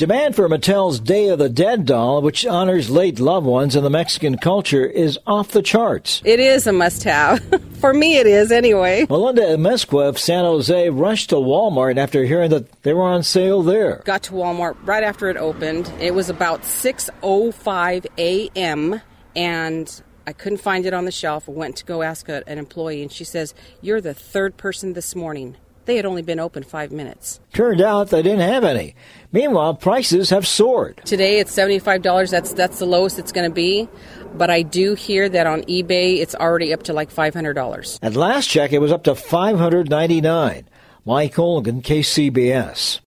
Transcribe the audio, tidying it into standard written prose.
Demand for Mattel's Day of the Dead doll, which honors late loved ones in the Mexican culture, is off the charts. It is a must-have. For me, it is anyway. Melinda Amezcua of San Jose rushed to Walmart after hearing that they were on sale there. Got to Walmart right after it opened. It was about 6:05 a.m., and I couldn't find it on the shelf. I went to go ask an employee, and she says, "You're the third person this morning." They had only been open 5 minutes. Turned out they didn't have any. Meanwhile, prices have soared. Today it's $75. That's the lowest it's going to be. But I do hear that on eBay it's already up to like $500. At last check, it was up to $599. Mike Olgan, KCBS.